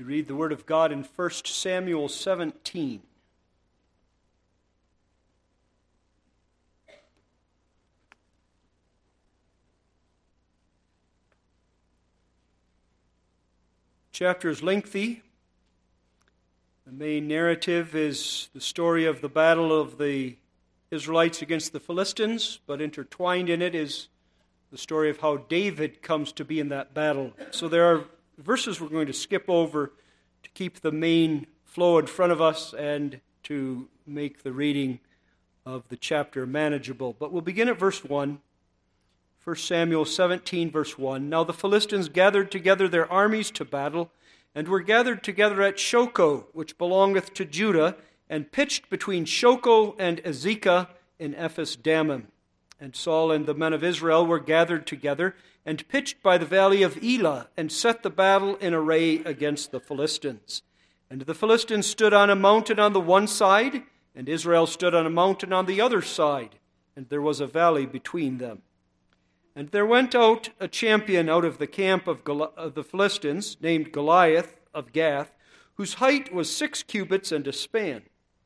We read the Word of God in 1 Samuel 17. Chapter is lengthy. The main narrative is the story of the battle of the Israelites against the Philistines, but intertwined in it is the story of how David comes to be in that battle. So there are verses we're going to skip over to keep the main flow in front of us and to make the reading of the chapter manageable. But we'll begin at verse 1. 1 Samuel 17, verse 1. Now the Philistines gathered together their armies to battle, and were gathered together at Shochoh, which belongeth to Judah, and pitched between Shochoh and Azekah in Ephes-dammim. And Saul and the men of Israel were gathered together, and pitched by the valley of Elah, and set the battle in array against the Philistines. And the Philistines stood on a mountain on the one side, and Israel stood on a mountain on the other side, and there was a valley between them. And there went out a champion out of the camp of the Philistines, named Goliath of Gath, whose height was 6 cubits and a span.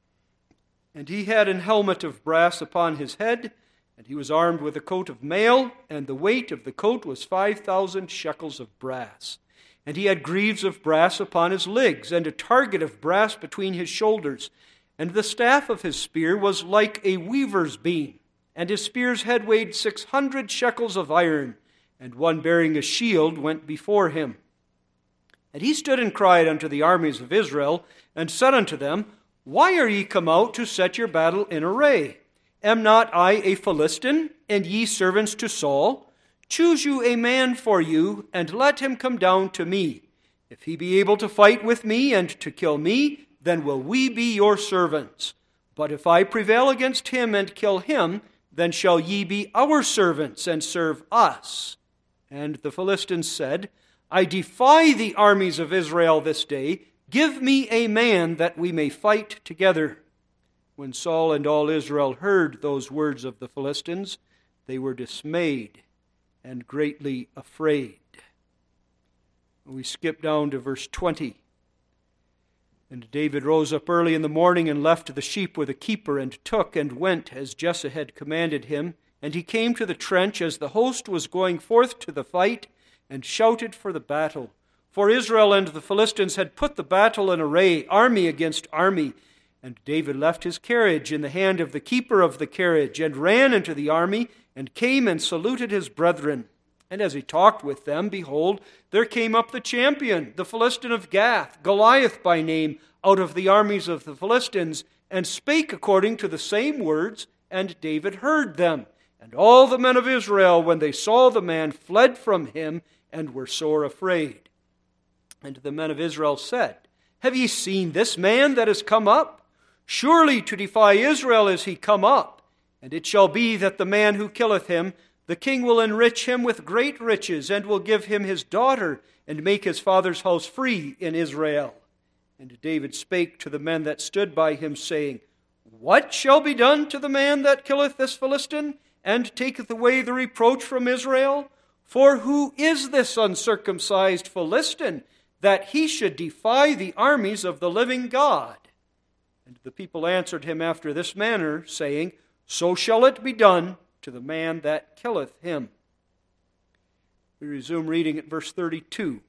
And he had an helmet of brass upon his head, and he was armed with a coat of mail, and the weight of the coat was 5,000 shekels of brass. And he had greaves of brass upon his legs, and a target of brass between his shoulders. And the staff of his spear was like a weaver's beam. And his spear's head weighed 600 shekels of iron, and one bearing a shield went before him. And he stood and cried unto the armies of Israel, and said unto them, Why are ye come out to set your battle in array? Am not I a Philistine, and ye servants to Saul? Choose you a man for you, and let him come down to me. If he be able to fight with me and to kill me, then will we be your servants. But if I prevail against him and kill him, then shall ye be our servants and serve us. And the Philistines said, I defy the armies of Israel this day. Give me a man that we may fight together. When Saul and all Israel heard those words of the Philistines, they were dismayed and greatly afraid. We skip down to verse 20. And David rose up early in the morning and left the sheep with a keeper, and took and went as Jesse had commanded him. And he came to the trench as the host was going forth to the fight, and shouted for the battle. For Israel and the Philistines had put the battle in array, army against army. And David left his carriage in the hand of the keeper of the carriage, and ran into the army, and came and saluted his brethren. And as he talked with them, behold, there came up the champion, the Philistine of Gath, Goliath by name, out of the armies of the Philistines, and spake according to the same words, and David heard them. And all the men of Israel, when they saw the man, fled from him, and were sore afraid. And the men of Israel said, Have ye seen this man that is come up? Surely to defy Israel is he come up. And it shall be that the man who killeth him, the king will enrich him with great riches, and will give him his daughter, and make his father's house free in Israel. And David spake to the men that stood by him, saying, What shall be done to the man that killeth this Philistine, and taketh away the reproach from Israel? For who is this uncircumcised Philistine, that he should defy the armies of the living God? And the people answered him after this manner, saying, So shall it be done to the man that killeth him. We resume reading at verse 32.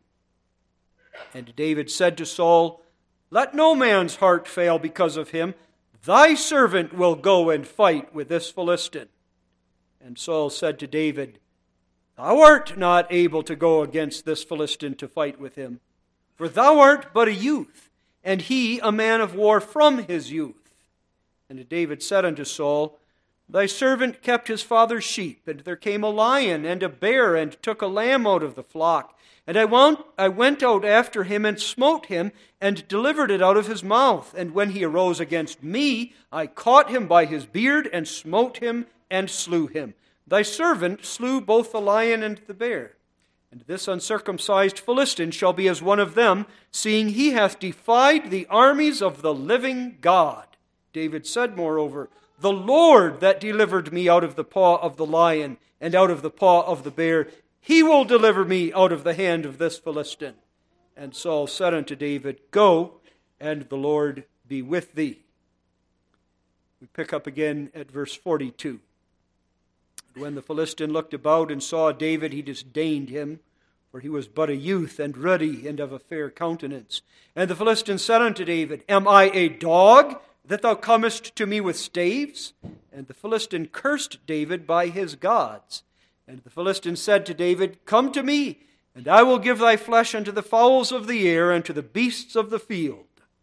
And David said to Saul, Let no man's heart fail because of him. Thy servant will go and fight with this Philistine. And Saul said to David, Thou art not able to go against this Philistine to fight with him, for thou art but a youth, and he a man of war from his youth. And David said unto Saul, Thy servant kept his father's sheep, and there came a lion and a bear, and took a lamb out of the flock. And I went out after him, and smote him, and delivered it out of his mouth. And when he arose against me, I caught him by his beard, and smote him, and slew him. Thy servant slew both the lion and the bear. And this uncircumcised Philistine shall be as one of them, seeing he hath defied the armies of the living God. David said, moreover, The Lord that delivered me out of the paw of the lion and out of the paw of the bear, he will deliver me out of the hand of this Philistine. And Saul said unto David, Go, and the Lord be with thee. We pick up again at verse 42. When the Philistine looked about and saw David, he disdained him, for he was but a youth, and ruddy, and of a fair countenance. And the Philistine said unto David, Am I a dog, that thou comest to me with staves? And the Philistine cursed David by his gods. And the Philistine said to David, Come to me, and I will give thy flesh unto the fowls of the air, and to the beasts of the field.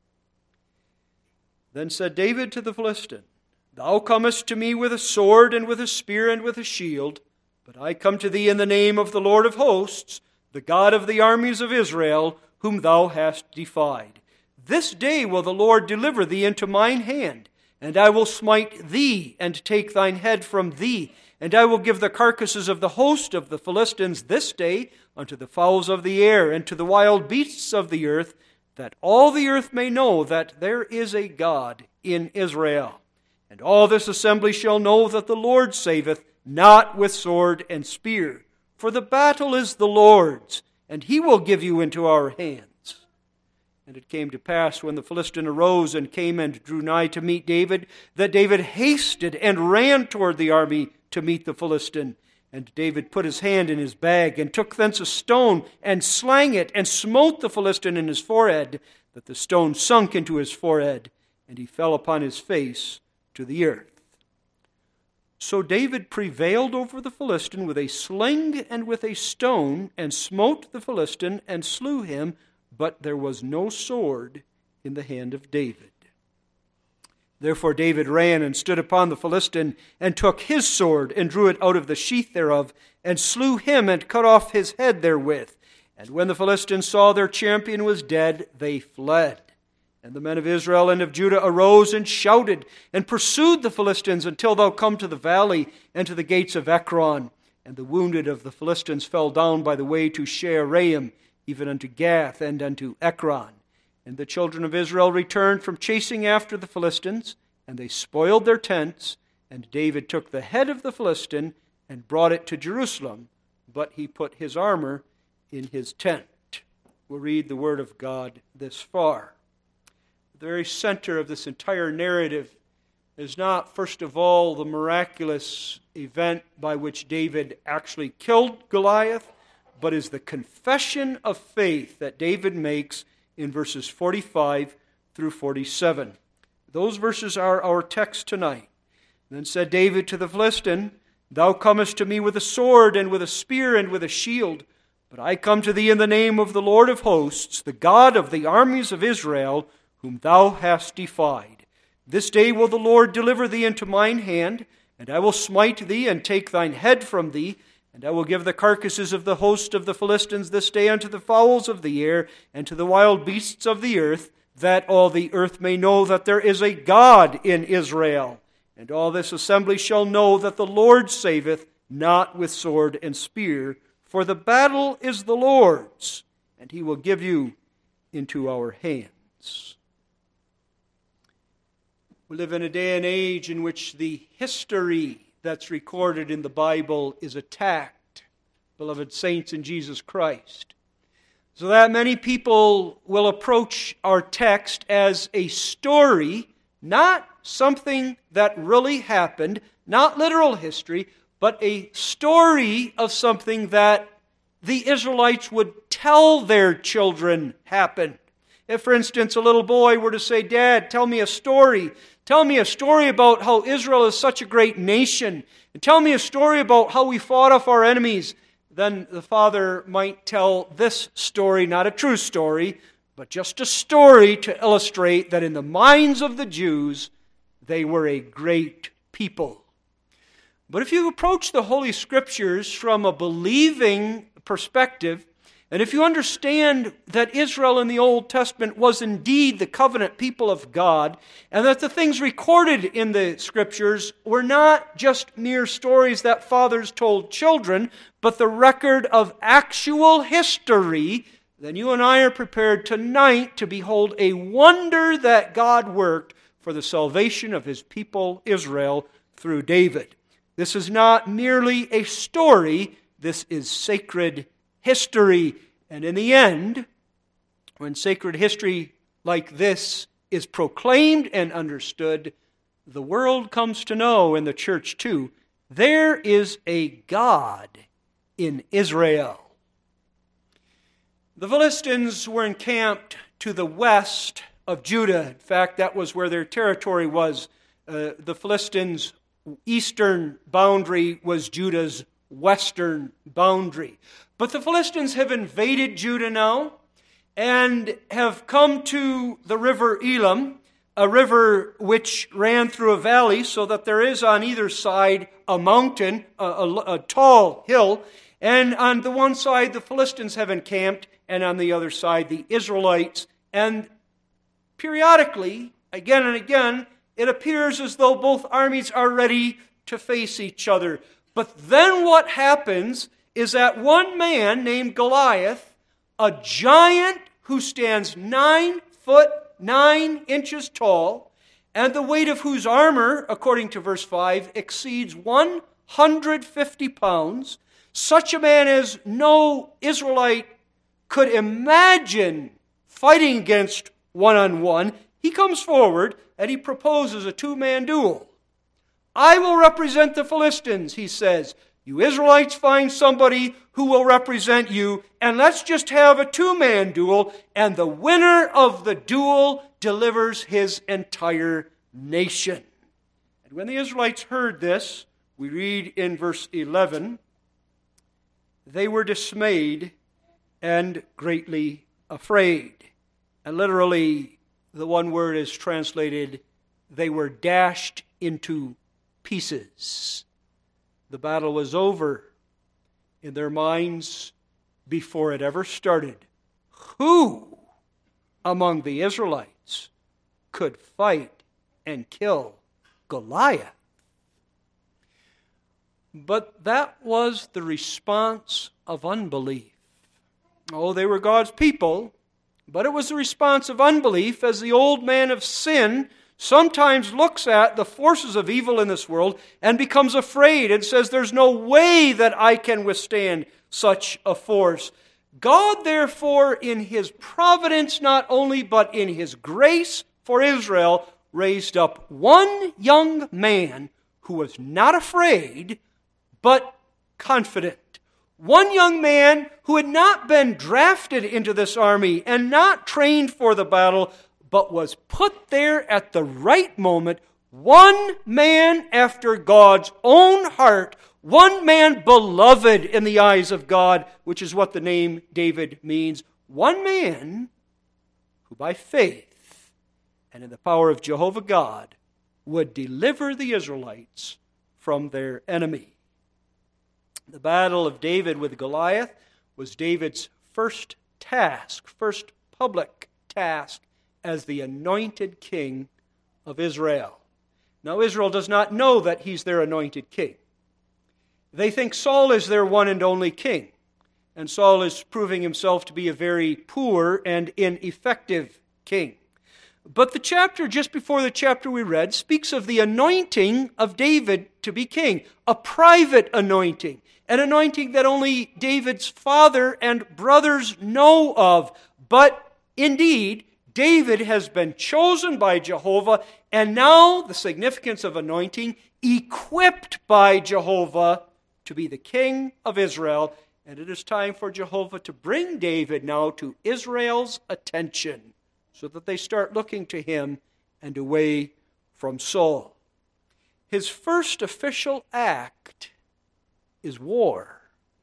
Then said David to the Philistine, Thou comest to me with a sword, and with a spear, and with a shield, but I come to thee in the name of the Lord of hosts, the God of the armies of Israel, whom thou hast defied. This day will the Lord deliver thee into mine hand, and I will smite thee, and take thine head from thee, and I will give the carcasses of the host of the Philistines this day unto the fowls of the air, and to the wild beasts of the earth, that all the earth may know that there is a God in Israel. And all this assembly shall know that the Lord saveth, not with sword and spear. For the battle is the Lord's, and he will give you into our hands. And it came to pass, when the Philistine arose and came and drew nigh to meet David, that David hasted and ran toward the army to meet the Philistine. And David put his hand in his bag, and took thence a stone, and slang it, and smote the Philistine in his forehead, that the stone sunk into his forehead, and he fell upon his face to the earth. So David prevailed over the Philistine with a sling and with a stone, and smote the Philistine, and slew him, but there was no sword in the hand of David. Therefore David ran and stood upon the Philistine, and took his sword, and drew it out of the sheath thereof, and slew him, and cut off his head therewith. And when the Philistines saw their champion was dead, they fled. And the men of Israel and of Judah arose and shouted, and pursued the Philistines until thou come to the valley, and to the gates of Ekron. And the wounded of the Philistines fell down by the way to Shaaraim, even unto Gath, and unto Ekron. And the children of Israel returned from chasing after the Philistines, and they spoiled their tents. And David took the head of the Philistine, and brought it to Jerusalem, but he put his armor in his tent. We'll read the word of God this far. The very center of this entire narrative is not, first of all, the miraculous event by which David actually killed Goliath, but is the confession of faith that David makes in verses 45 through 47. Those verses are our text tonight. Then said David to the Philistine, Thou comest to me with a sword, and with a spear, and with a shield, but I come to thee in the name of the Lord of hosts, the God of the armies of Israel, whom thou hast defied. This day will the Lord deliver thee into mine hand, and I will smite thee, and take thine head from thee, and I will give the carcasses of the host of the Philistines this day unto the fowls of the air, and to the wild beasts of the earth, that all the earth may know that there is a God in Israel. And all this assembly shall know that the Lord saveth, not with sword and spear, for the battle is the Lord's, and he will give you into our hands. We live in a day and age in which the history that's recorded in the Bible is attacked, beloved saints in Jesus Christ. So that many people will approach our text as a story, not something that really happened, not literal history, but a story of something that the Israelites would tell their children happened. If, for instance, a little boy were to say, Dad, tell me a story. Tell me a story about how Israel is such a great nation. And tell me a story about how we fought off our enemies. Then the father might tell this story, not a true story, but just a story to illustrate that in the minds of the Jews, they were a great people. But if you approach the Holy Scriptures from a believing perspective, and if you understand that Israel in the Old Testament was indeed the covenant people of God, and that the things recorded in the Scriptures were not just mere stories that fathers told children, but the record of actual history, then you and I are prepared tonight to behold a wonder that God worked for the salvation of His people Israel through David. This is not merely a story, this is sacred history. And in the end, when sacred history like this is proclaimed and understood, the world comes to know, and the church too, there is a God in Israel. The Philistines were encamped to the west of Judah. In fact, that was where their territory was. The Philistines' eastern boundary was Judah's western boundary. But the Philistines have invaded Judah now and have come to the river Elam, a river which ran through a valley, so that there is on either side a mountain, a tall hill, and on the one side the Philistines have encamped, and on the other side the Israelites. And periodically, again and again, it appears as though both armies are ready to face each other. But then what happens is that one man named Goliath, a giant who stands 9 foot 9 inches tall, and the weight of whose armor, according to verse 5, exceeds 150 pounds, such a man as no Israelite could imagine fighting against one-on-one, he comes forward and he proposes a two-man duel. I will represent the Philistines, he says. You Israelites find somebody who will represent you, and let's just have a two-man duel, and the winner of the duel delivers his entire nation. And when the Israelites heard this, we read in verse 11, they were dismayed and greatly afraid. And literally, the one word is translated, they were dashed into pieces. The battle was over in their minds before it ever started. Who among the Israelites could fight and kill Goliath? But that was the response of unbelief. Oh, they were God's people, but it was the response of unbelief as the old man of sin sometimes looks at the forces of evil in this world and becomes afraid and says, there's no way that I can withstand such a force. God, therefore, in His providence not only, but in His grace for Israel, raised up one young man who was not afraid, but confident. One young man who had not been drafted into this army and not trained for the battle, but was put there at the right moment, one man after God's own heart, one man beloved in the eyes of God, which is what the name David means. One man who by faith and in the power of Jehovah God would deliver the Israelites from their enemy. The battle of David with Goliath was David's first task, first public task as the anointed king of Israel. Now, Israel does not know that he's their anointed king. They think Saul is their one and only king, and Saul is proving himself to be a very poor and ineffective king. But the chapter just before the chapter we read speaks of the anointing of David to be king, a private anointing, an anointing that only David's father and brothers know of. But indeed, David has been chosen by Jehovah, and now the significance of anointing, equipped by Jehovah to be the king of Israel. And it is time for Jehovah to bring David now to Israel's attention so that they start looking to him and away from Saul. His first official act is war.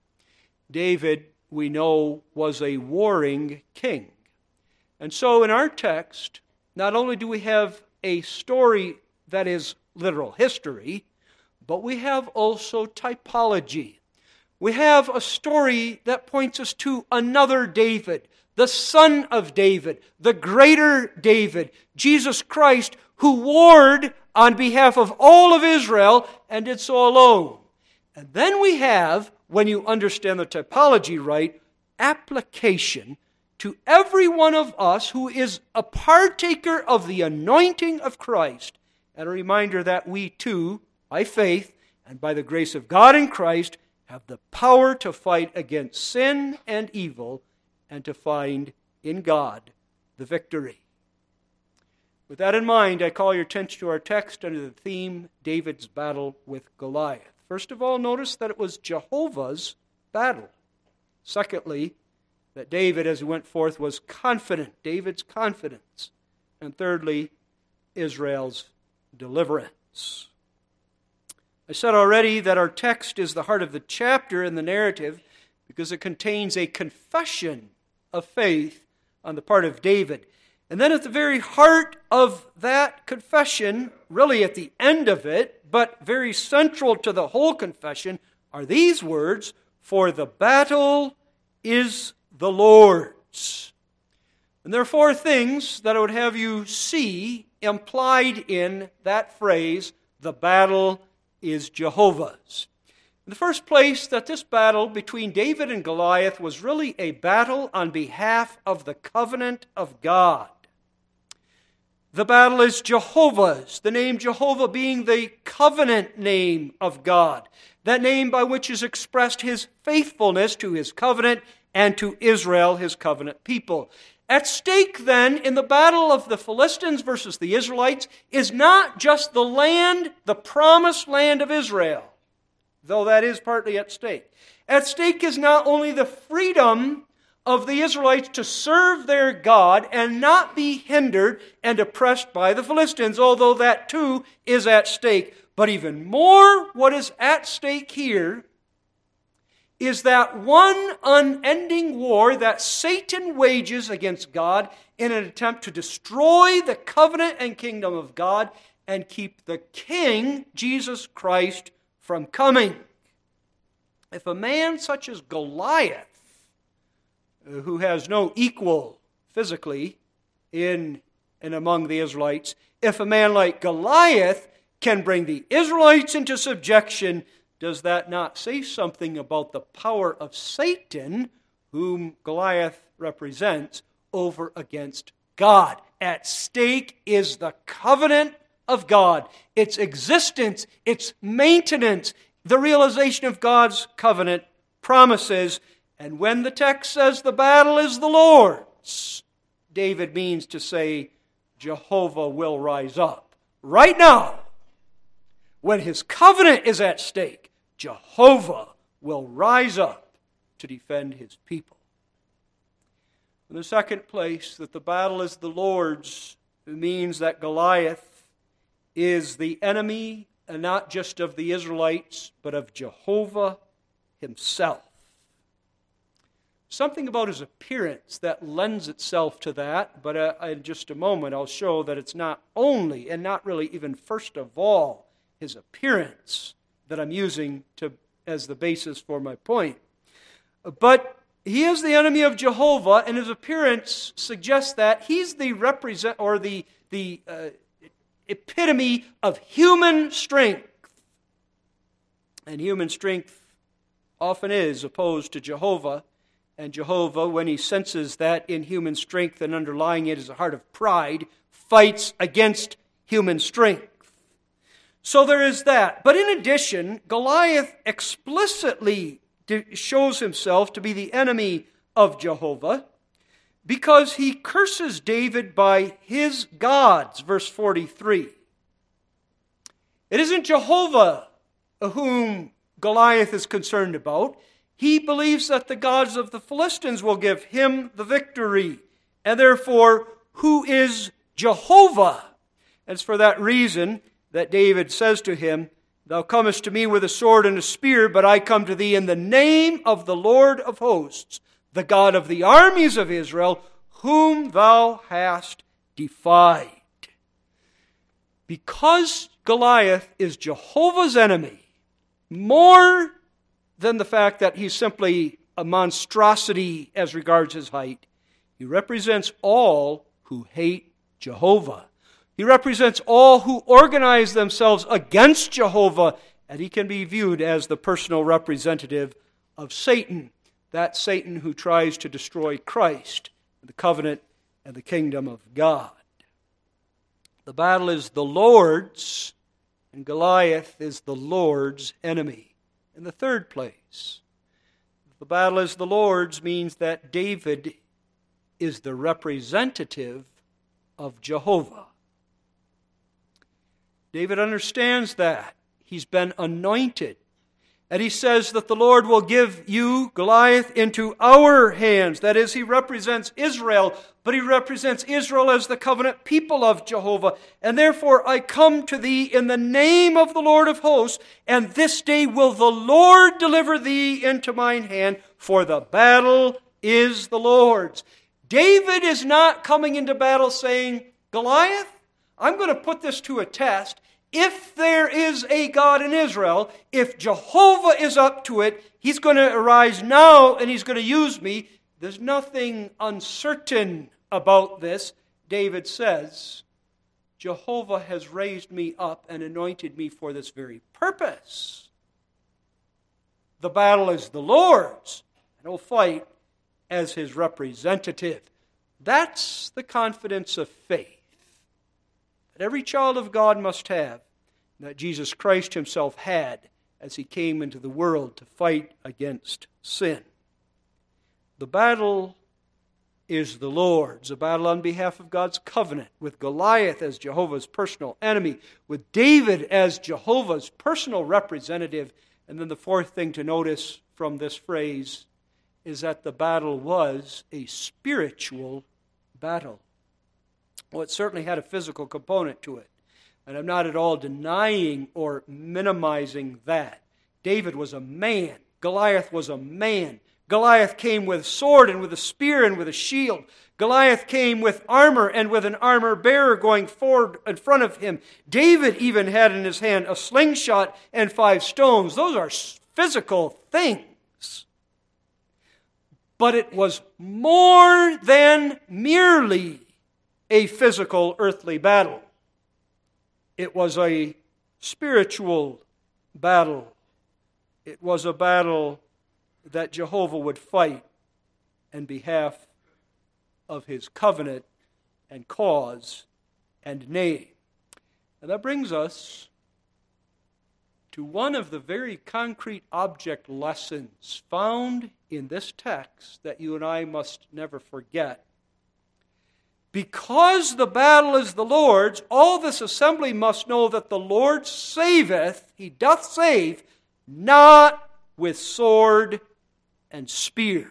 David, we know, was a warring king. And so in our text, not only do we have a story that is literal history, but we have also typology. We have a story that points us to another David, the son of David, the greater David, Jesus Christ, who warred on behalf of all of Israel and did so alone. And then we have, when you understand the typology right, application to every one of us who is a partaker of the anointing of Christ, and a reminder that we too, by faith and by the grace of God in Christ, have the power to fight against sin and evil and to find in God the victory. With that in mind, I call your attention to our text under the theme, David's battle with Goliath. First of all, notice that it was Jehovah's battle. Secondly, that David, as he went forth, was confident, David's confidence. And thirdly, Israel's deliverance. I said already that our text is the heart of the chapter in the narrative because it contains a confession of faith on the part of David. And then at the very heart of that confession, really at the end of it, but very central to the whole confession, are these words, "For the battle is the Lord's." And there are four things that I would have you see implied in that phrase, "the battle is Jehovah's." In the first place, that this battle between David and Goliath was really a battle on behalf of the covenant of God. The battle is Jehovah's, the name Jehovah being the covenant name of God, that name by which is expressed His faithfulness to His covenant and to Israel, His covenant people. At stake then in the battle of the Philistines versus the Israelites is not just the land, the promised land of Israel, though that is partly at stake. At stake is not only the freedom of the Israelites to serve their God and not be hindered and oppressed by the Philistines, although that too is at stake. But even more, what is at stake here is that one unending war that Satan wages against God in an attempt to destroy the covenant and kingdom of God and keep the King, Jesus Christ, from coming. If a man such as Goliath, who has no equal physically in and among the Israelites, if a man like Goliath can bring the Israelites into subjection, does that not say something about the power of Satan, whom Goliath represents, over against God? At stake is the covenant of God, its existence, its maintenance, the realization of God's covenant promises. And when the text says the battle is the Lord's, David means to say Jehovah will rise up. Right now, when His covenant is at stake, Jehovah will rise up to defend His people. In the second place, that the battle is the Lord's means that Goliath is the enemy, and not just of the Israelites, but of Jehovah Himself. Something about His appearance that lends itself to that, but in just a moment I'll show that it's not only, and not really even first of all, His appearance that I'm using as the basis for my point. But He is the enemy of Jehovah, and His appearance suggests that He's the epitome of human strength. And human strength often is opposed to Jehovah. And Jehovah, when He senses that in human strength and underlying it is a heart of pride, fights against human strength. So there is that. But in addition, Goliath explicitly shows himself to be the enemy of Jehovah because he curses David by his gods, verse 43. It isn't Jehovah whom Goliath is concerned about. He believes that the gods of the Philistines will give him the victory. And therefore, who is Jehovah? And it's for that reason that David says to him, "Thou comest to me with a sword and a spear, but I come to thee in the name of the Lord of hosts, the God of the armies of Israel, whom thou hast defied." Because Goliath is Jehovah's enemy, more than the fact that he's simply a monstrosity as regards his height, he represents all who hate Jehovah. He represents all who organize themselves against Jehovah, and he can be viewed as the personal representative of Satan, that Satan who tries to destroy Christ, the covenant, and the kingdom of God. The battle is the Lord's, and Goliath is the Lord's enemy. In the third place, the battle is the Lord's means that David is the representative of Jehovah. David understands that. He's been anointed. And he says that the Lord will give you, Goliath, into our hands. That is, he represents Israel, but he represents Israel as the covenant people of Jehovah. And therefore I come to thee in the name of the Lord of hosts, and this day will the Lord deliver thee into mine hand, for the battle is the Lord's. David is not coming into battle saying, Goliath, I'm going to put this to a test. If there is a God in Israel, if Jehovah is up to it, he's going to arise now and he's going to use me. There's nothing uncertain about this. David says, Jehovah has raised me up and anointed me for this very purpose. The battle is the Lord's, and he'll fight as his representative. That's the confidence of faith that every child of God must have, that Jesus Christ himself had as he came into the world to fight against sin. The battle is the Lord's, a battle on behalf of God's covenant, with Goliath as Jehovah's personal enemy, with David as Jehovah's personal representative. And then the fourth thing to notice from this phrase is that the battle was a spiritual battle. Well, it certainly had a physical component to it. And I'm not at all denying or minimizing that. David was a man. Goliath was a man. Goliath came with sword and with a spear and with a shield. Goliath came with armor and with an armor bearer going forward in front of him. David even had in his hand a slingshot and 5 stones. Those are physical things. But it was more than merely a physical earthly battle. It was a spiritual battle. It was a battle that Jehovah would fight in behalf of his covenant and cause and name. And that brings us to one of the very concrete object lessons found in this text that you and I must never forget. Because the battle is the Lord's, all this assembly must know that the Lord saveth, he doth save, not with sword and spear.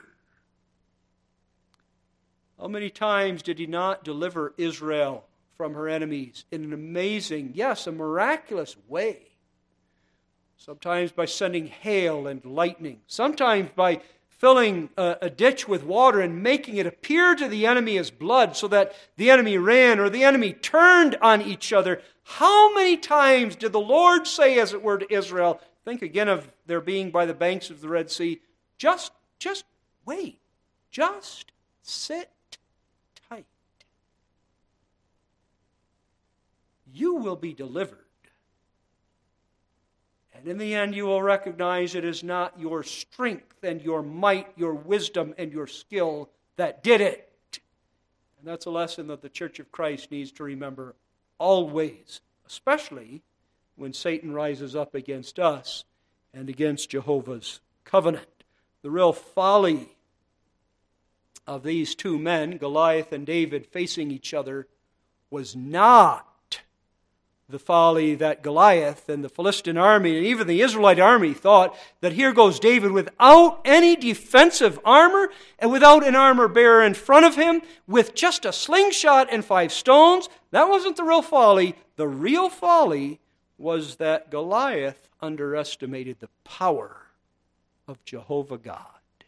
How many times did he not deliver Israel from her enemies in an amazing, yes, a miraculous way? Sometimes by sending hail and lightning. Sometimes by filling a ditch with water and making it appear to the enemy as blood so that the enemy ran or the enemy turned on each other. How many times did the Lord say, as it were, to Israel, think again of their being by the banks of the Red Sea, just wait, just sit tight. You will be delivered. And in the end, you will recognize it is not your strength and your might, your wisdom and your skill that did it. And that's a lesson that the Church of Christ needs to remember always, especially when Satan rises up against us and against Jehovah's covenant. The real folly of these two men, Goliath and David, facing each other was not the folly that Goliath and the Philistine army and even the Israelite army thought that here goes David without any defensive armor and without an armor bearer in front of him with just a slingshot and 5 stones. That wasn't the real folly. The real folly was that Goliath underestimated the power of Jehovah God.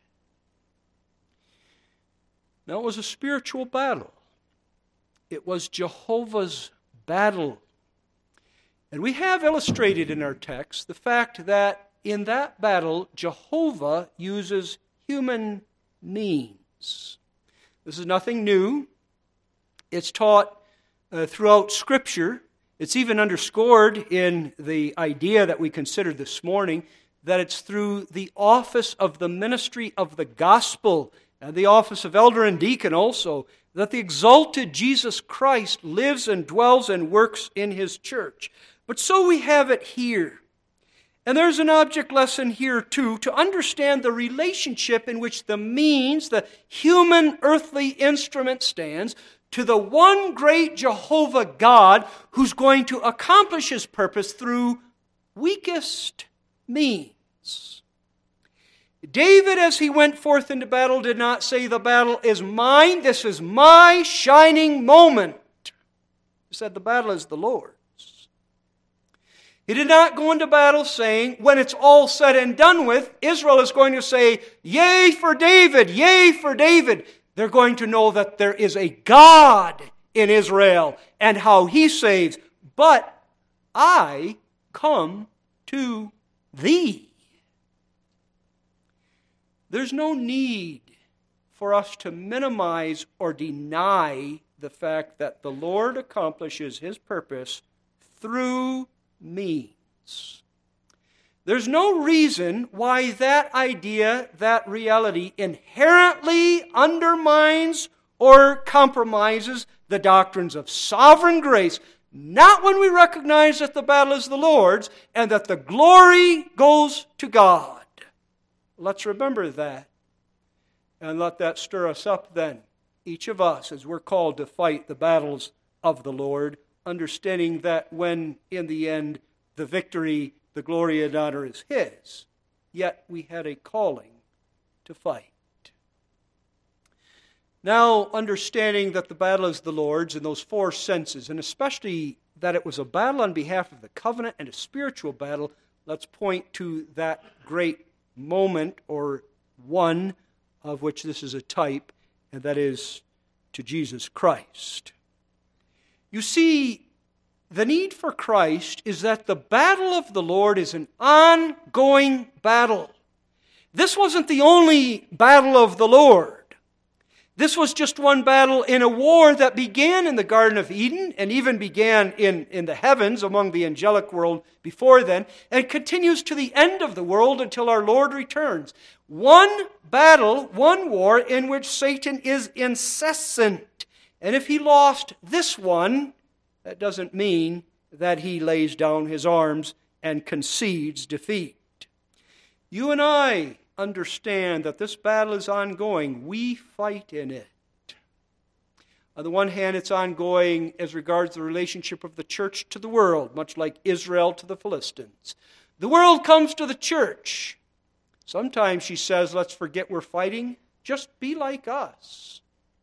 Now, it was a spiritual battle. It was Jehovah's battle. And we have illustrated in our text the fact that in that battle, Jehovah uses human means. This is nothing new. It's taught throughout Scripture. It's even underscored in the idea that we considered this morning, that it's through the office of the ministry of the gospel and the office of elder and deacon also, that the exalted Jesus Christ lives and dwells and works in his church. But so we have it here. And there's an object lesson here too, to understand the relationship in which the means, the human earthly instrument stands, to the one great Jehovah God who's going to accomplish His purpose through weakest means. David, as he went forth into battle, did not say, "The battle is mine, this is my shining moment." He said, "The battle is the Lord's." He did not go into battle saying, when it's all said and done with, Israel is going to say, "Yea for David, yea for David." They're going to know that there is a God in Israel and how He saves. But I come to thee. There's no need for us to minimize or deny the fact that the Lord accomplishes His purpose through means. There's no reason why that idea, that reality, inherently undermines or compromises the doctrines of sovereign grace, not when we recognize that the battle is the Lord's and that the glory goes to God. Let's remember that and let that stir us up then, each of us, as we're called to fight the battles of the Lord, understanding that when, in the end, the victory, the glory and honor is His, yet we had a calling to fight. Now, understanding that the battle is the Lord's in those four senses, and especially that it was a battle on behalf of the covenant and a spiritual battle, let's point to that great moment, or one of which this is a type, and that is to Jesus Christ. You see, the need for Christ is that the battle of the Lord is an ongoing battle. This wasn't the only battle of the Lord. This was just one battle in a war that began in the Garden of Eden and even began in the heavens among the angelic world before then, and continues to the end of the world until our Lord returns. One battle, one war in which Satan is incessant. And if he lost this one, that doesn't mean that he lays down his arms and concedes defeat. You and I understand that this battle is ongoing. We fight in it. On the one hand, it's ongoing as regards the relationship of the church to the world, much like Israel to the Philistines. The world comes to the church. Sometimes she says, "Let's forget we're fighting. Just be like us."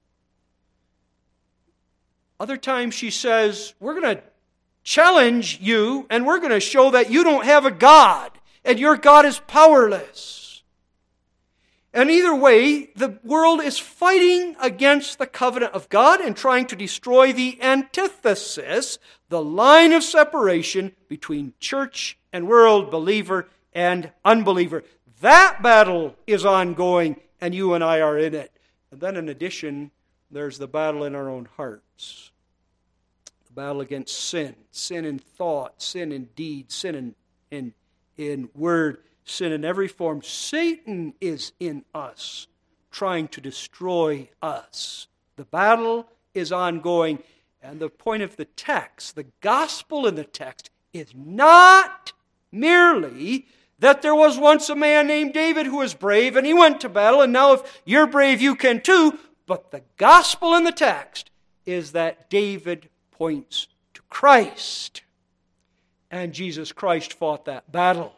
Other times she says, "We're going to challenge you and we're going to show that you don't have a God and your God is powerless." And either way, the world is fighting against the covenant of God and trying to destroy the antithesis, the line of separation between church and world, believer and unbeliever. That battle is ongoing and you and I are in it. And then in addition, there's the battle in our own hearts. The battle against sin. Sin in thought, sin in deed, sin in word, sin in every form. Satan is in us, trying to destroy us. The battle is ongoing. And the point of the text, the gospel in the text, is not merely that there was once a man named David who was brave and he went to battle, and now if you're brave you can too. But the gospel in the text is that David points to Christ. And Jesus Christ fought that battle.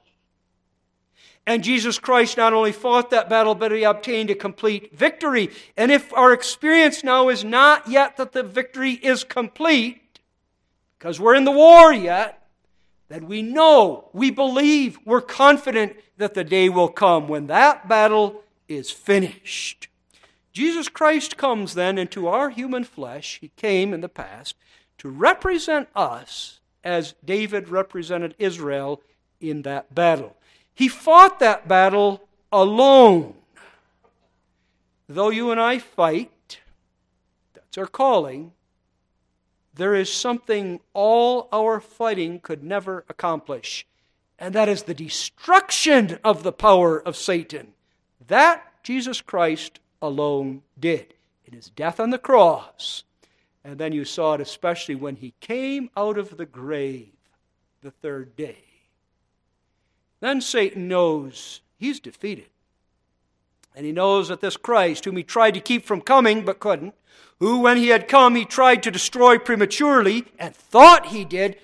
And Jesus Christ not only fought that battle, but He obtained a complete victory. And if our experience now is not yet that the victory is complete, because we're in the war yet, then we know, we believe, we're confident that the day will come when that battle is finished. Jesus Christ comes then into our human flesh. He came in the past to represent us as David represented Israel in that battle. He fought that battle alone. Though you and I fight, that's our calling, there is something all our fighting could never accomplish, and that is the destruction of the power of Satan. That Jesus Christ alone did in His death on the cross. And then you saw it especially when He came out of the grave the third day. then Satan knows he's defeated. And he knows that this Christ, whom he tried to keep from coming but couldn't, who when he had come he tried to destroy prematurely and thought he did,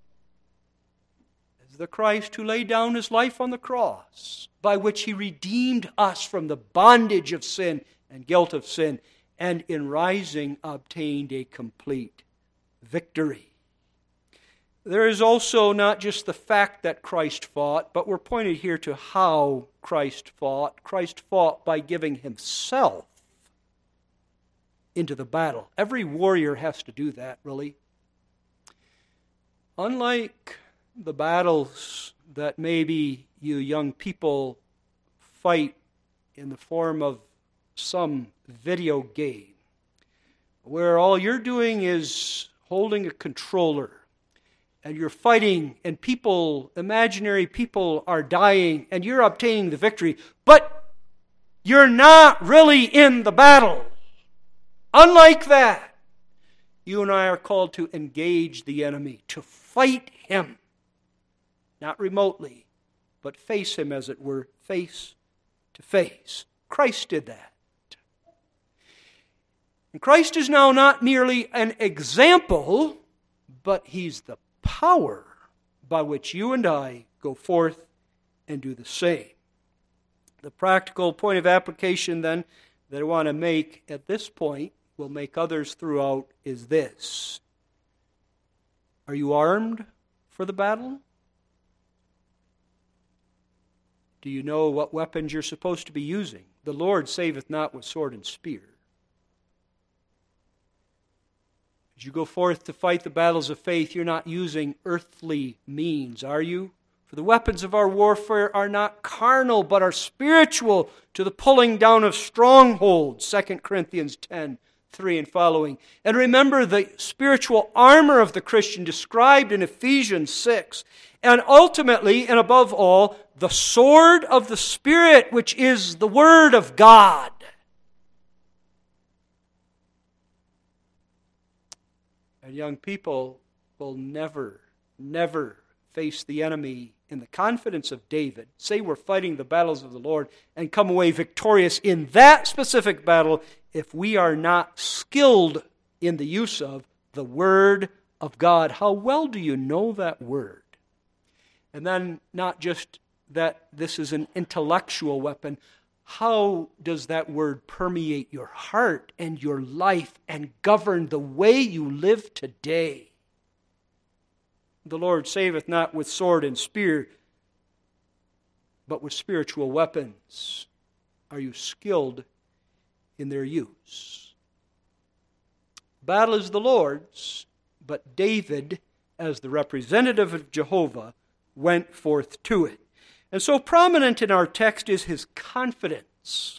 is the Christ who laid down his life on the cross, by which he redeemed us from the bondage of sin and guilt of sin, and in rising obtained a complete victory. There is also not just the fact that Christ fought, but we're pointed here to how Christ fought. Christ fought by giving himself into the battle. Every warrior has to do that, really. Unlike the battles that maybe you young people fight in the form of some video game, where all you're doing is holding a controller, and you're fighting, and people, imaginary people, are dying, and you're obtaining the victory, but you're not really in the battle. Unlike that, you and I are called to engage the enemy, to fight him, not remotely, but face him, as it were, face to face. Christ did that. And Christ is now not merely an example, but he's the power by which you and I go forth and do the same. The practical point of application, then, that I want to make at this point, will make others throughout, is this. Are you armed for the battle? Do you know what weapons you're supposed to be using? The Lord saveth not with sword and spear. As you go forth to fight the battles of faith, you're not using earthly means, are you? For the weapons of our warfare are not carnal, but are spiritual, to the pulling down of strongholds, 2 Corinthians 10:3 and following. And remember the spiritual armor of the Christian described in Ephesians 6. And ultimately, and above all, the sword of the Spirit, which is the Word of God. And young people will never face the enemy in the confidence of David, say we're fighting the battles of the Lord, and come away victorious in that specific battle if we are not skilled in the use of the Word of God. How well do you know that Word? And then not just that this is an intellectual weapon, how does that Word permeate your heart and your life and govern the way you live today? The Lord saveth not with sword and spear, but with spiritual weapons. Are you skilled in their use? Battle is the Lord's, but David, as the representative of Jehovah, went forth to it. And so prominent in our text is his confidence.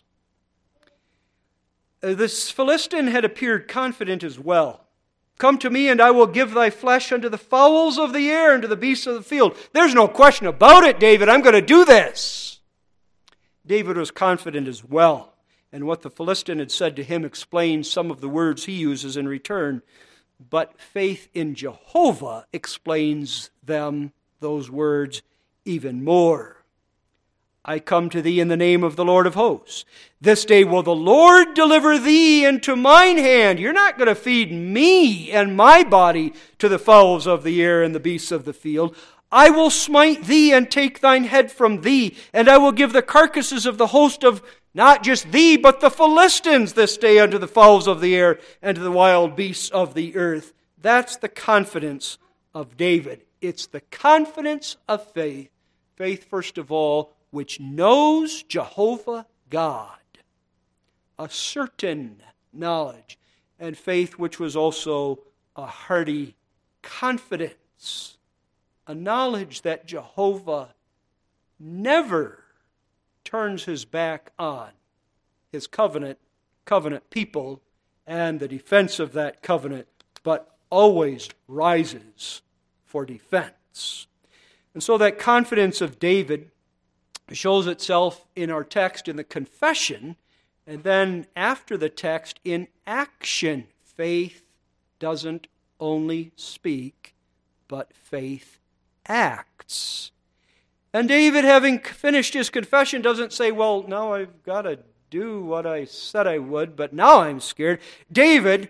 This Philistine had appeared confident as well. Come to me, and I will give thy flesh unto the fowls of the air and to the beasts of the field. There's no question about it, David. I'm going to do this. David was confident as well. And what the Philistine had said to him explains some of the words he uses in return. But faith in Jehovah explains those words, even more. I come to thee in the name of the Lord of hosts. This day will the Lord deliver thee into mine hand. You're not going to feed me and my body to the fowls of the air and the beasts of the field. I will smite thee and take thine head from thee, and I will give the carcasses of the host of not just thee, but the Philistines this day unto the fowls of the air and to the wild beasts of the earth. That's the confidence of David. It's the confidence of faith. Faith, first of all, which knows Jehovah God. A certain knowledge. And faith which was also a hearty confidence. A knowledge that Jehovah never turns his back on his covenant people and the defense of that covenant, but always rises for defense. And so that confidence of David shows itself in our text in the confession, and then after the text in action. Faith doesn't only speak, but faith acts. And David, having finished his confession, doesn't say, well, now I've got to do what I said I would, but now I'm scared. David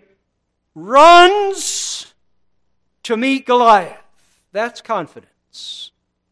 runs to meet Goliath. That's confidence.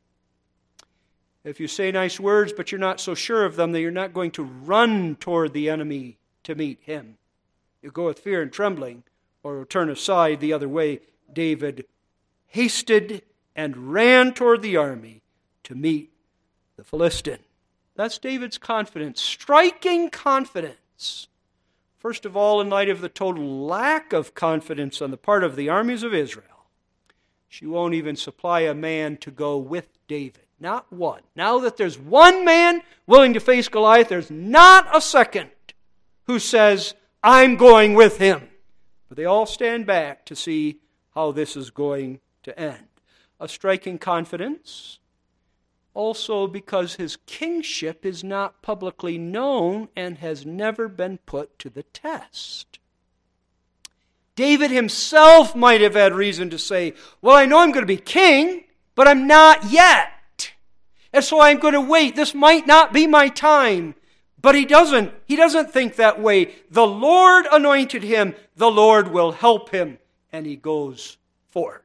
If you say nice words, but you're not so sure of them, then you're not going to run toward the enemy to meet him. You go with fear and trembling, or turn aside the other way. David hasted and ran toward the army to meet the Philistine. That's David's confidence, striking confidence. First of all, in light of the total lack of confidence on the part of the armies of Israel, she won't even supply a man to go with David. Not one. Now that there's one man willing to face Goliath, there's not a second who says, I'm going with him. But they all stand back to see how this is going to end. A striking confidence, also because his kingship is not publicly known and has never been put to the test. David himself might have had reason to say, well, I know I'm going to be king, but I'm not yet. And so I'm going to wait. This might not be my time. But he doesn't. He doesn't think that way. The Lord anointed him. The Lord will help him. And he goes forth.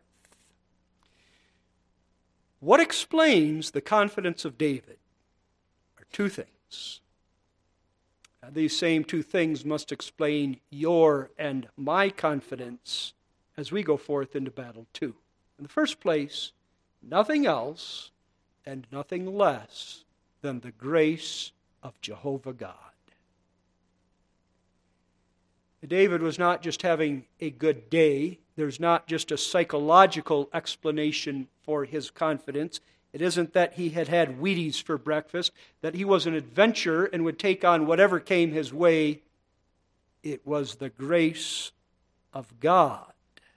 What explains the confidence of David are two things. Now, these same two things must explain your and my confidence as we go forth into battle too. In the first place, nothing else and nothing less than the grace of Jehovah God. David was not just having a good day. There's not just a psychological explanation for his confidence. It isn't that he had had Wheaties for breakfast, that he was an adventurer and would take on whatever came his way. It was the grace of God.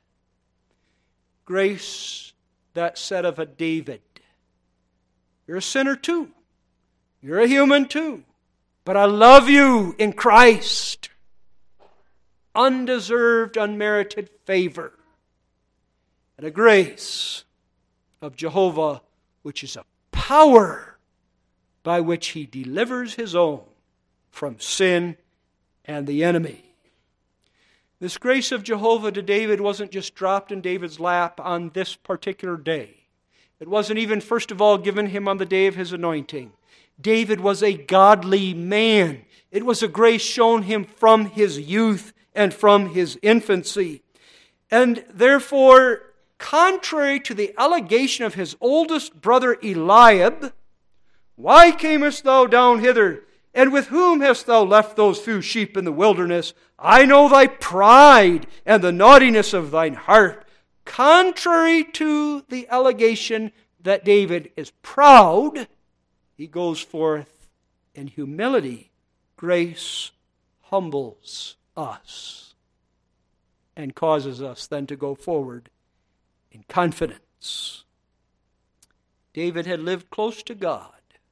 Grace that said of a David, you're a sinner too. You're a human too. But I love you in Christ. Undeserved, unmerited favor. And a grace of Jehovah, which is a power by which he delivers his own from sin and the enemy. This grace of Jehovah to David wasn't just dropped in David's lap on this particular day. It wasn't even, first of all, given him on the day of his anointing. David was a godly man. It was a grace shown him from his youth and from his infancy. And therefore, contrary to the allegation of his oldest brother Eliab, why camest thou down hither? And with whom hast thou left those few sheep in the wilderness? I know thy pride and the naughtiness of thine heart. Contrary to the allegation that David is proud, he goes forth in humility. Grace humbles us and causes us then to go forward in confidence. David had lived close to God.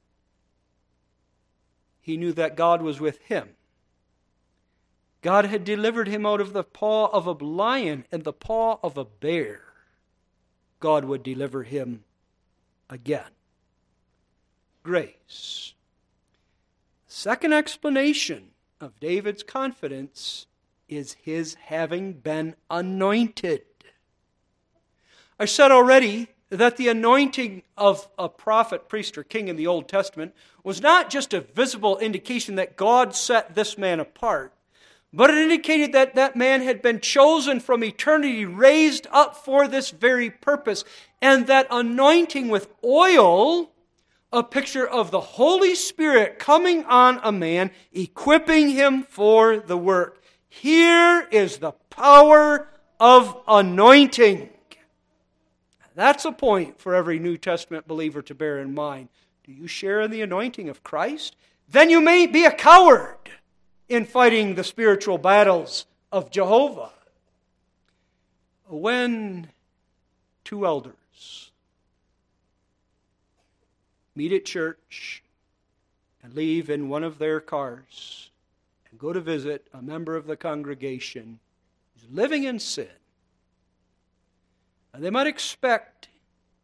He knew that God was with him. God had delivered him out of the paw of a lion and the paw of a bear. God would deliver him again. Grace. Second explanation of David's confidence is his having been anointed. I said already that the anointing of a prophet, priest, or king in the Old Testament was not just a visible indication that God set this man apart, but it indicated that that man had been chosen from eternity, raised up for this very purpose, and that anointing with oil, a picture of the Holy Spirit coming on a man, equipping him for the work. Here is the power of anointing. That's a point for every New Testament believer to bear in mind. Do you share in the anointing of Christ? Then you may be a coward in fighting the spiritual battles of Jehovah. When two elders meet at church and leave in one of their cars and go to visit a member of the congregation who's living in sin, and they might expect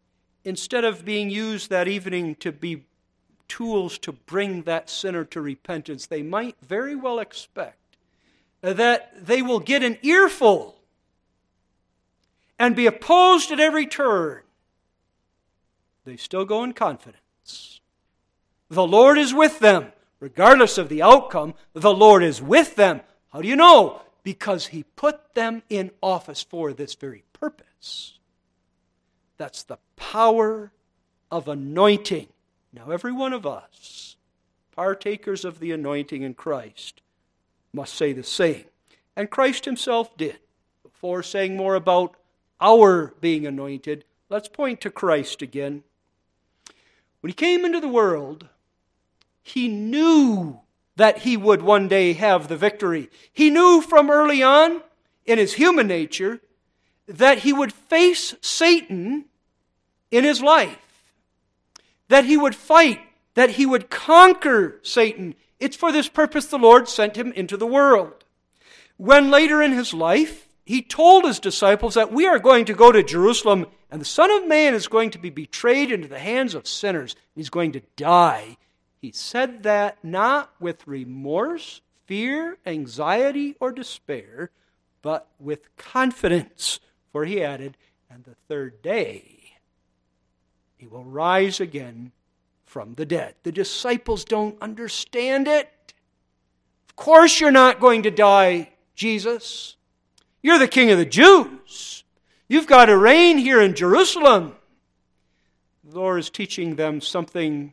instead of being used that evening to be tools to bring that sinner to repentance, they might very well expect that they will get an earful and be opposed at every turn. They still go in confidence. The Lord is with them. Regardless of the outcome, the Lord is with them. How do you know? Because He put them in office for this very purpose. That's the power of anointing. Now, every one of us, partakers of the anointing in Christ, must say the same. And Christ Himself did. Before saying more about our being anointed, let's point to Christ again. When He came into the world, He knew that He would one day have the victory. He knew from early on, in His human nature, that He would face Satan in His life. That He would fight, that He would conquer Satan. It's for this purpose the Lord sent Him into the world. When later in His life, He told His disciples that we are going to go to Jerusalem and the Son of Man is going to be betrayed into the hands of sinners. He's going to die. He said that not with remorse, fear, anxiety, or despair, but with confidence. For He added, and the third day He will rise again from the dead. The disciples don't understand it. Of course you're not going to die, Jesus. You're the King of the Jews. You've got to reign here in Jerusalem. The Lord is teaching them something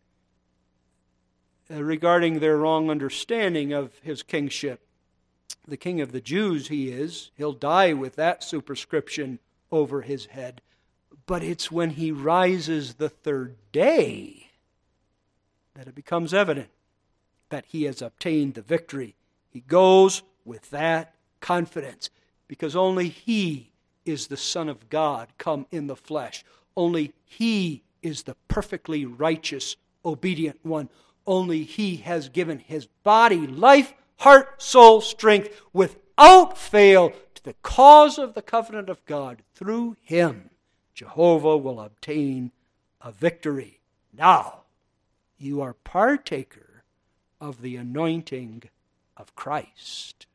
regarding their wrong understanding of His kingship. The King of the Jews He is. He'll die with that superscription over His head. But it's when He rises the third day that it becomes evident that He has obtained the victory. He goes with that confidence because only He is the Son of God come in the flesh. Only He is the perfectly righteous, obedient one. Only He has given His body life, heart, soul, strength without fail to the cause of the covenant of God. Through Him, Jehovah will obtain a victory. Now, you are partaker of the anointing of Christ.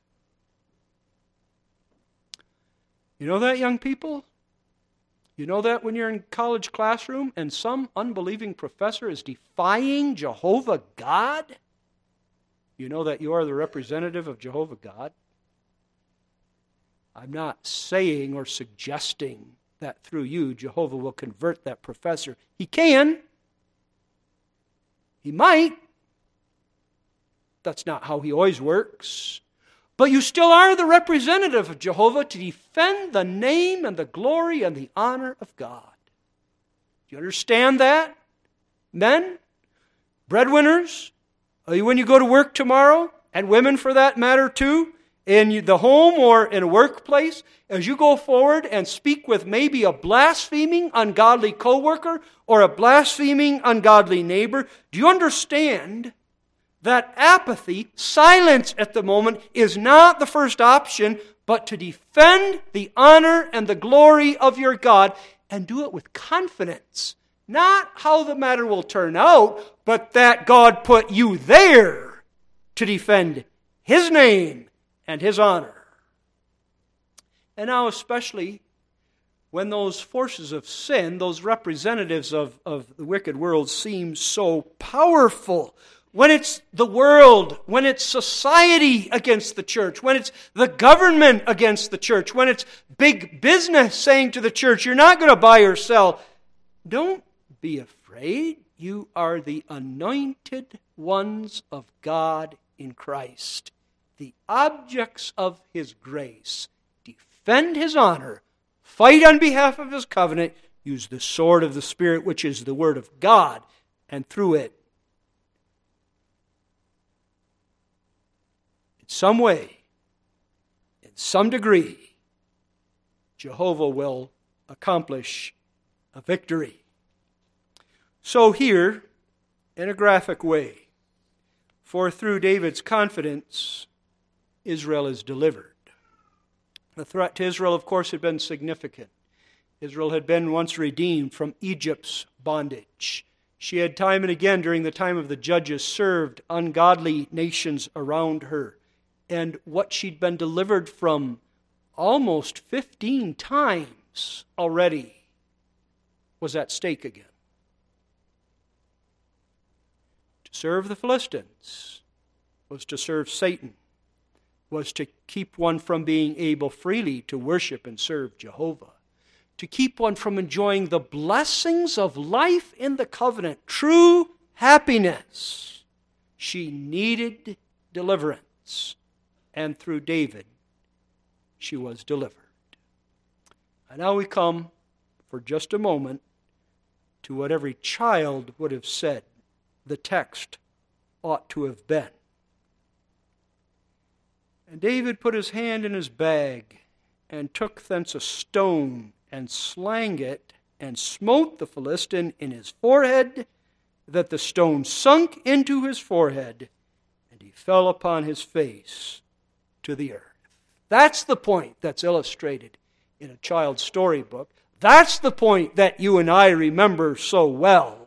You know that, young people? You know that when you're in college classroom and some unbelieving professor is defying Jehovah God? You know that you are the representative of Jehovah God? I'm not saying or suggesting that through you, Jehovah will convert that professor. He can. He might. That's not how He always works. But you still are the representative of Jehovah to defend the name and the glory and the honor of God. Do you understand that? Men, breadwinners, when you go to work tomorrow, and women for that matter too, in the home or in a workplace, as you go forward and speak with maybe a blaspheming, ungodly coworker or a blaspheming, ungodly neighbor, do you understand that apathy, silence at the moment, is not the first option, but to defend the honor and the glory of your God and do it with confidence? Not how the matter will turn out, but that God put you there to defend His name and His honor. And now especially when those forces of sin, those representatives of the wicked world seem so powerful, when it's the world, when it's society against the church, when it's the government against the church, when it's big business saying to the church, you're not going to buy or sell, don't be afraid. You are the anointed ones of God in Christ, the objects of His grace. Defend His honor, fight on behalf of His covenant, use the sword of the Spirit, which is the Word of God, and through it, in some way, in some degree, Jehovah will accomplish a victory. So here, in a graphic way, for through David's confidence, Israel is delivered. The threat to Israel, of course, had been significant. Israel had been once redeemed from Egypt's bondage. She had time and again during the time of the judges served ungodly nations around her. And what she'd been delivered from almost 15 times already was at stake again. To serve the Philistines was to serve Satan, was to keep one from being able freely to worship and serve Jehovah, to keep one from enjoying the blessings of life in the covenant, true happiness. She needed deliverance, and through David, she was delivered. And now we come, for just a moment, to what every child would have said the text ought to have been. And David put his hand in his bag, and took thence a stone, and slang it, and smote the Philistine in his forehead, that the stone sunk into his forehead, and he fell upon his face to the earth. That's the point that's illustrated in a child's storybook. That's the point that you and I remember so well.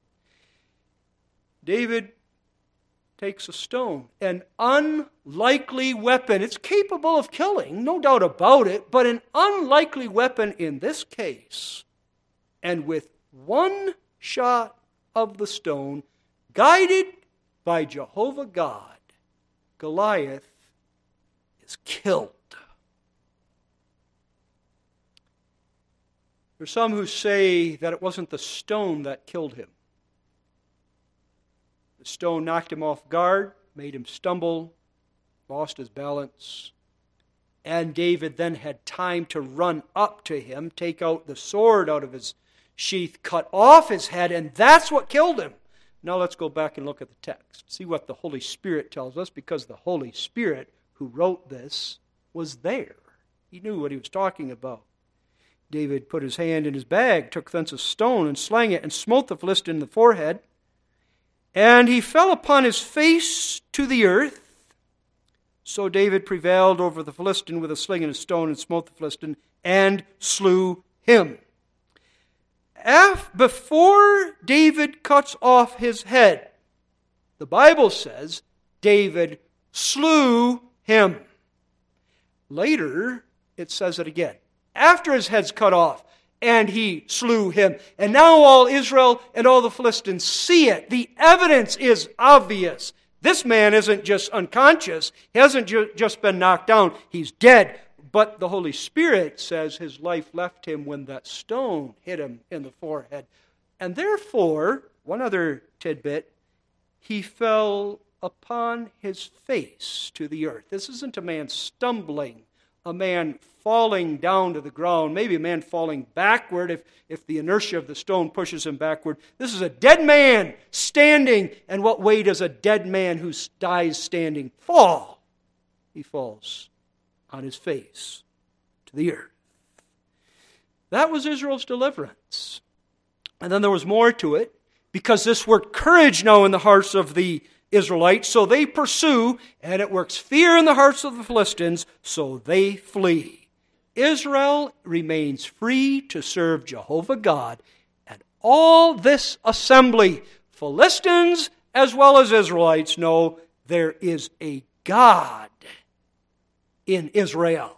David takes a stone, an unlikely weapon. It's capable of killing, no doubt about it, but an unlikely weapon in this case. And with one shot of the stone, guided by Jehovah God, Goliath is killed. There's some who say that it wasn't the stone that killed him. The stone knocked him off guard, made him stumble, lost his balance, and David then had time to run up to him, take out the sword out of his sheath, cut off his head, and that's what killed him. Now let's go back and look at the text. See what the Holy Spirit tells us, because the Holy Spirit who wrote this was there. He knew what he was talking about. David put his hand in his bag, took thence a stone, and slang it, and smote the Philistine in the forehead. And he fell upon his face to the earth. So David prevailed over the Philistine with a sling and a stone, and smote the Philistine, and slew him. Before David cuts off his head, the Bible says David slew him. Later, it says it again. After his head's cut off, and he slew him. And now all Israel and all the Philistines see it. The evidence is obvious. This man isn't just unconscious. He hasn't just been knocked down. He's dead. But the Holy Spirit says his life left him when that stone hit him in the forehead. And therefore, one other tidbit, he fell upon his face to the earth. This isn't a man stumbling, a man falling down to the ground, maybe a man falling backward if the inertia of the stone pushes him backward. This is a dead man standing. And what way does a dead man who dies standing fall? He falls on his face to the earth. That was Israel's deliverance. And then there was more to it, because this worked courage now in the hearts of the Israelites, so they pursue, and it works fear in the hearts of the Philistines, so they flee. Israel remains free to serve Jehovah God, and all this assembly, Philistines as well as Israelites, know there is a God in Israel.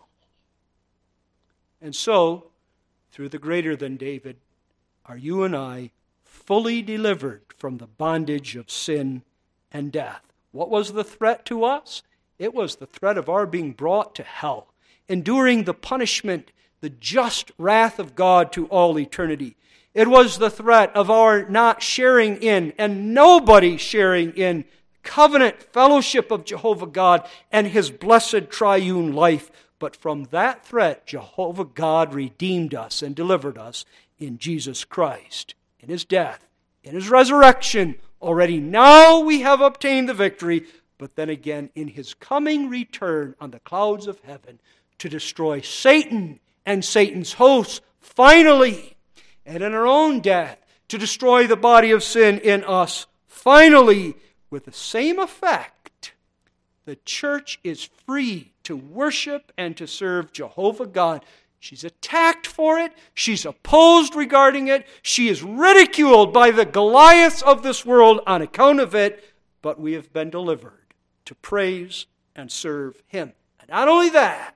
And so, through the greater than David, are you and I fully delivered from the bondage of sin and death. What was the threat to us? It was the threat of our being brought to hell, enduring the punishment, the just wrath of God to all eternity. It was the threat of our not sharing in, and nobody sharing in, covenant fellowship of Jehovah God and His blessed triune life. But from that threat, Jehovah God redeemed us and delivered us in Jesus Christ, in His death, in His resurrection. Already now we have obtained the victory, but then again in His coming return on the clouds of heaven to destroy Satan and Satan's hosts finally, and in our own death to destroy the body of sin in us finally. With the same effect, the church is free to worship and to serve Jehovah God She's attacked for it. She's opposed regarding it. She is ridiculed by the Goliaths of this world on account of it. But we have been delivered to praise and serve Him. And not only that,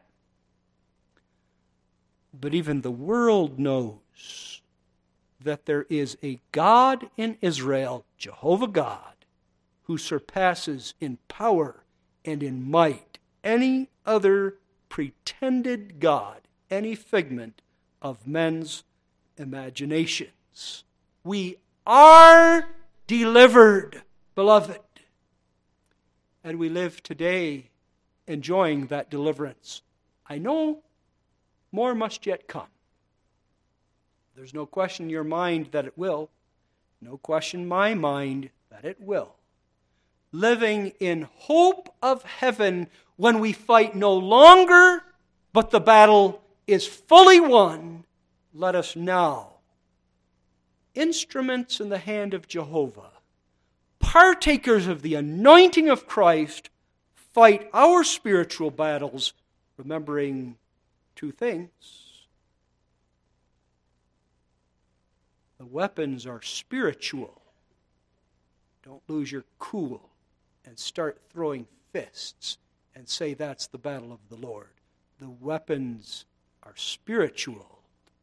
but even the world knows that there is a God in Israel, Jehovah God, who surpasses in power and in might any other pretended God, any figment of men's imaginations. We are delivered, beloved. And we live today enjoying that deliverance. I know more must yet come. There's no question in your mind that it will. No question in my mind that it will. Living in hope of heaven when we fight no longer, but the battle is fully won. Let us now, instruments in the hand of Jehovah, partakers of the anointing of Christ, fight our spiritual battles, remembering two things. The weapons are spiritual. Don't lose your cool and start throwing fists and say that's the battle of the Lord. The weapons are spiritual.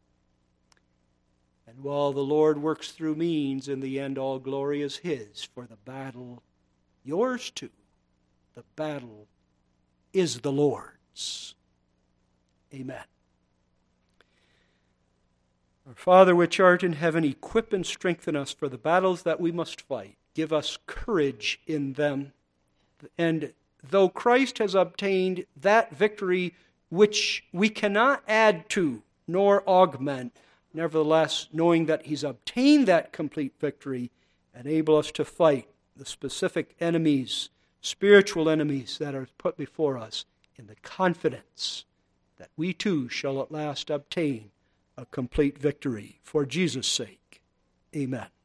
And while the Lord works through means, in the end all glory is His, for the battle, yours too. The battle is the Lord's. Amen. Our Father which art in heaven, equip and strengthen us for the battles that we must fight. Give us courage in them. And though Christ has obtained that victory which we cannot add to nor augment, nevertheless, knowing that He's obtained that complete victory, enable us to fight the specific enemies, spiritual enemies that are put before us in the confidence that we too shall at last obtain a complete victory. For Jesus' sake, amen.